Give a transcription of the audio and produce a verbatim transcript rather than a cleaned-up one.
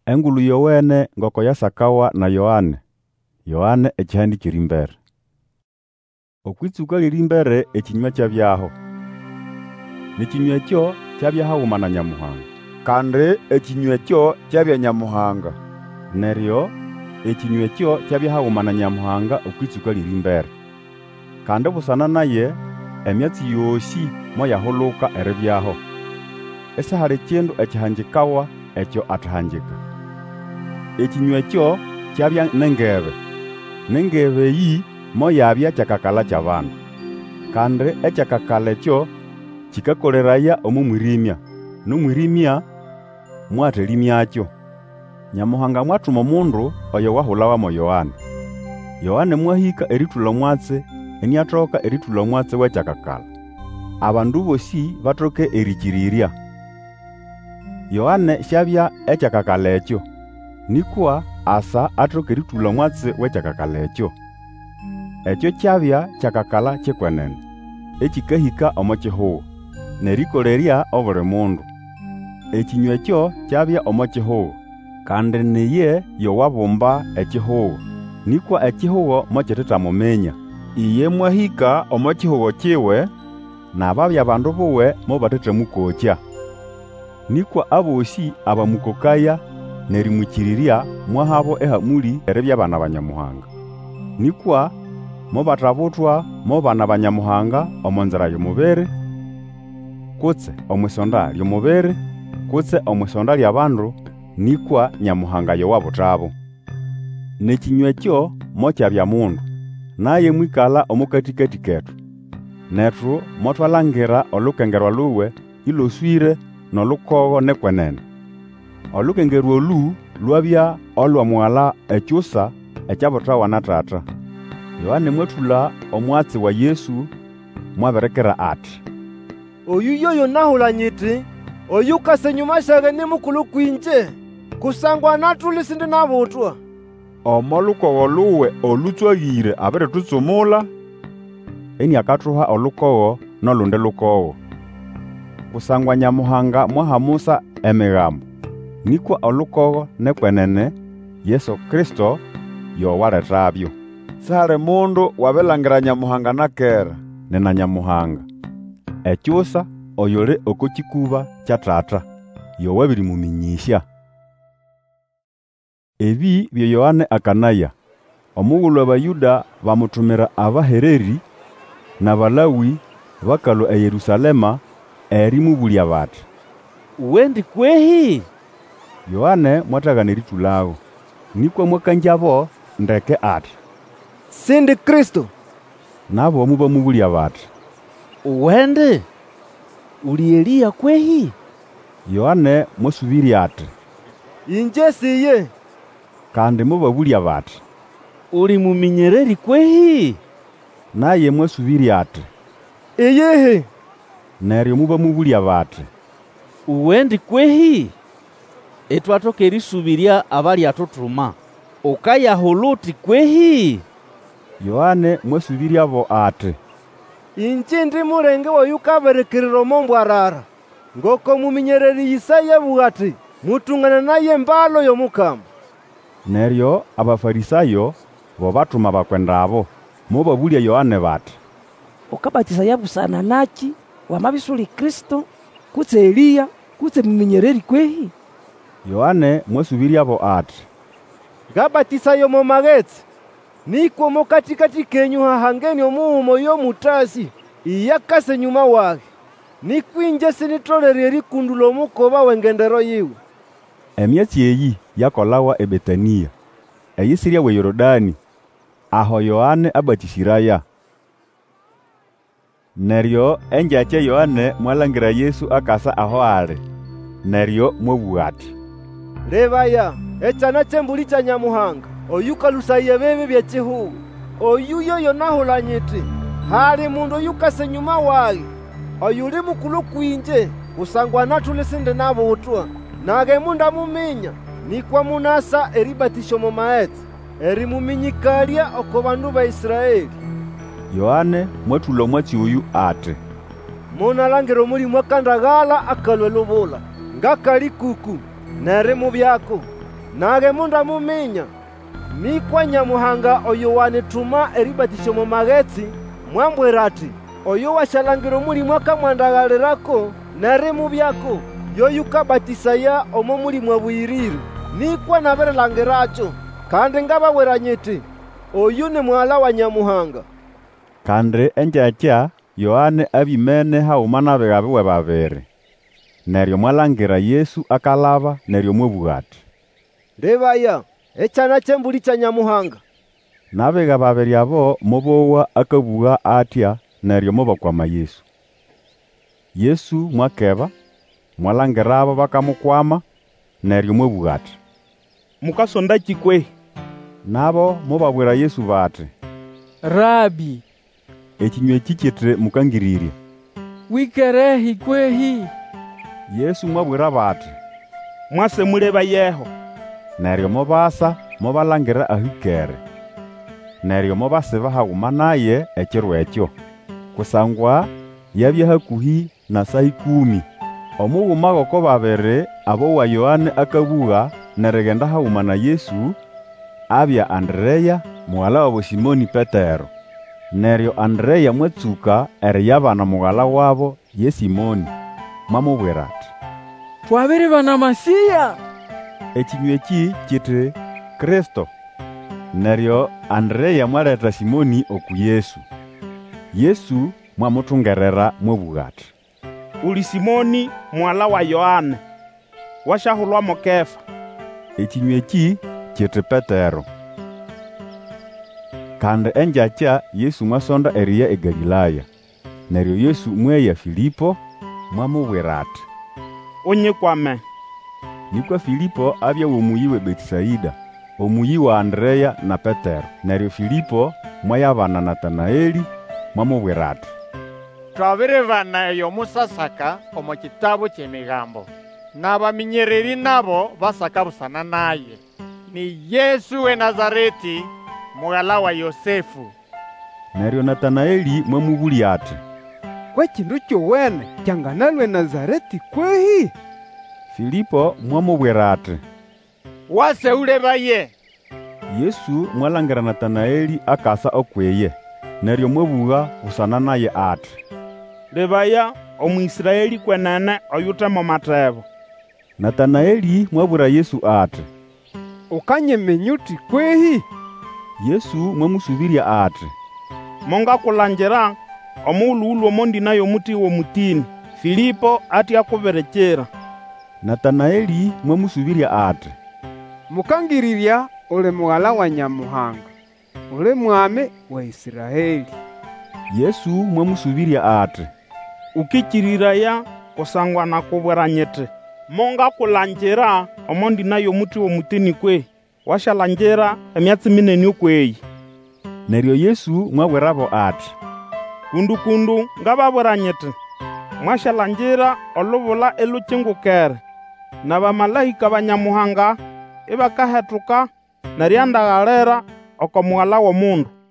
Engulu yowene ngoko yasakawa na Yohane. Yohane ekihandikiro imbere. Okwitsuka liri imbere ekinywa kyabyaho. Nikinywa ekyo kyabyahaghuma na Nyamuhanga. Kandi ekinywa ekyo kyabya Nyamuhanga. Neryo ekinywa ekyo kyabyahaghuma na Nyamuhanga okwitsuka liri imbere. Kandi busana naye emyatsi yosi moyahuluka eribyaho. Ese hali kindu ekihangikawa ekyo atahangika. Ekinywa ekyo kyabya nengebe. Nengebe eyi moyabya kyakakala ky'abandu. Kandi ekyakakala ekyo kikakoleraya omumwirimya. N'omwirimya mwatelimyakyo. Nyamuhanga mwatuma omundu oyo wahulawamo Yohane. Yohane mwahika erithula omwatsi eniathoka erithula omwatsi w'ekyakakala. Abandu bosi bathoke erikirirya. Yohane syabya ekyakakala ekyo. Nikwa asa athoka erithula omwatsi w'ekyakakala ekyo. Ekyo kyabya kyakakala kyekwenene, ekikahika omo kihugo, nerikolerya obuli mundu. Ekinywa ekyo kyabya omo kihugo, kandi niye yowabumba ekihugo. Nikwa ekihugo mokitithamumenya. Iye mwahika omo kihugo kiwe, n'ababya abandu buwe mobathethamukokya. Nikwa abosi abamukokaya nerimukirirya mwahabo ehamuli eribya bana ba Nyamuhanga. Nikwa mobathabutwa mo bana ba Nyamuhanga omo nzira y'omubiri, kutse omwisonda ly'omubiri, kutse omwisonda ly'abandu, nikwa Nyamuhanga yowabuthabo. N'ekinywa ekyo mokyabya mundu, naye mwikala omukatikati ketu. Nethu motwalangira olukengerwa luwe iloswire n'olukogo nekwenene. Olukengerwa olu lwabya olw'omuwala ekyusa ekyabuthawa na Tata. Yohane mwathula omwatsi wa Yesu mwaberekera ati, oyu yoyo nahula nyiti, oyu kase nyuma syage ni mukulu kwinje, kusangwa nathuli sindi nabutwa. Omo lukogo luwe olutswaghire abiritutsumula, eni akathuha olukogo n'olundi lukogo. Kusangwa Nyamuhanga mwahamusa emighambo, nikwa olukogo nekwenene Yesu Kristo yowalethabyo. Sihali mundu wabilangira Nyamuhanga nakera, nina Nyamuhanga. Ekyusa oyuli oko kikuba kya Tata, yowabirimuminyisya. Ebi byo Yohane akanaya. Omughulhu Abayuda bamutumira abahereri n'Abalawi bakalwa e Yerusalema erimubulya bati, wendi kwehi? Yohane mwathagana erithulagho. Nikwa mwakanjabo ndeke ati, sindi Kristo. Nabo mubamubulya bati, wendi uli Eliya kwehi? Yohane mwasubirya ati, inje siye. Kandi mubabulya bati, uli muminyereri kwehi? Naye mwasubirya ati, eyehe. Neryo mubamubulya bati, wendi kwehi? Etwathoka erisubirya abali athuthuma, ukayahuluti kwehi? Yohane mwasubiryabo ati, inje ndi mulenge woyu kaberekerera omo mbwarara, ngoko muminyereri Isaya avuga ati, mutungana naye mbalo y'Omukama. Neryo Abafarisayo bo batuma bakwendabo mubabulya Yohane bati, ukabatiza yabusana naki wamabisuli Kristo, kutse Eliya, kutse muminyereri kwehi? Yohane mwasubiryabo ati, ngabatiza yo mu magetsi, nikwo mo katikati kenyu hahangeni omuhumo y'omutasi iyakase nyuma wage, nikwinje sinitolere erikundula omukoba w'engendero yiwe. Emyatsi eyi yakolawa e Betania, eyisirya we Yorodani, aho Yohane abatisiraya. Neryo engyakya Yohane mwalangira Yesu akasa aho ali. Neryo mwabugha ati, lebaya ekyana ky'embuli kya Nyamuhanga, oyu kalusaya ebibi by'ekihugo. Oyu yoyo nahula nyiti, hali mundu oyukase nyuma wage, oyuli mukulu kwinje, kusangwa nathuli sindi nabutwa. Nage mundu amuminya, nikwa munasa eribatisha mu maetse, erimuminyikalya oko bandu ba Israeli. Yohane mwathula omwatsi oyu ati, munalangira omulimo akandaghala akalwa lubula, ngakali kuku, nerimu byako, nage mundu amuminya, nikwa Nyamuhanga oyo wanituma eribatisya mu magetsi, mwambwira ati, oyo washalangira omulimo akamwandaghalirako nerimu byako, yoyu kabatisaya omo mulimo abuyirire, nikwa nabirilangiracho, kandi ngababwira nyiti, oyu ni Mwana wa Nyamuhanga. Kandi engyakya Yohane abimene hauma n'abiga biwe babiri. Neryo mwalangira Yesu akalaba, neryo mwabuga ati, lebaya ekyana ky'embuli kya Nyamuhanga. N'abiga babiri abo mobowa akabuga atya, neryo mobakwama Yesu. Yesu mwakeba, mwalangira abo bakamukwama, neryo mwabuga ati, mukasondaki kwehi? Nabo mobabwira Yesu bati, Rabi, ekinywa eki kiti mukangiririe. wikerehi kwehi? Yesu mwabwira bati, Mwase muleba yeho. neryo mobasa mobalangira ahikere. Neryo mobasiba hauma naye ekiro ekyo, kusangwa yabya hakuhi na saa ikumi. Omughuma g'oko babiri abo wa Yohane akabuga nerigenda hauma na Yesu abya Andreya mughala wabo Simoni Petero. Neryo Andreya mwatsuka eriyabana mughala wabo ye Simoni, mwamubwira ati, Twabiribana Masiya. ekinywa eki kiti Kristo. Neryo Andreya mwaleta Simoni oku Yesu. Yesu mwamuthungerera mwabuga ati, Uli Simoni mwala wa Yohane, washahulwamo Kefa. ekinywa eki kiti Petero. Kandi engyakya Yesu mwasonda eriya e Galilaya. Neryo Yesu mweya Filipo, mwamubwira ati, Unyikwame. nikwa Filipo abya w'omuyi we Betisaida, omuyi wa Andreya na Petero. Neryo Filipo mwayabana Natanaeli, mwamubwira ati, twabiribana eyo musasaka omu kitabu ky'emigambo, n'abaminyereri nabo basaka busana naye, ni Yesu we Nazareti, mughala wa Yosefu. neryo Natanaeli mwamubulya ati, Kwa kindu kyowene kyanganalwe Nazareti kwehi? Filipo mwamubwira ati, Wase ulebaye. Yesu mwalangira Natanaeli akasa okweye, neryo mwabuga busana naye ati, Lebaya omwisiraeli kwenene oyutemo matebo. Natanaeli mwabwira Yesu ati, Ukanyemenya uti kwehi? Yesu mwamusubirya ati, Mongakulangira omuuluulu omondina y'omuti w'omutini. Filipo atya kuberekera. Natanaeli mwamusubirya ati, Mukangirirya uli mughala wa Nyamuhanga, uli mwami wa Isiraeli. Yesu mwamusubirya ati, Ukikiriraya kusangwa nakubwira nyiti, mongakulangira omondina y'omuti w'omutini kwe, washalangira emyatsi minene okweyi. neryo Yesu mwabwirabo ati, Kundu kundu ngababwira nyiti, mwashalangira olubula elukyingukere, na bamalayika ba Nyamuhanga ibakahetuka neryandaghalira oko mughala w'omundu.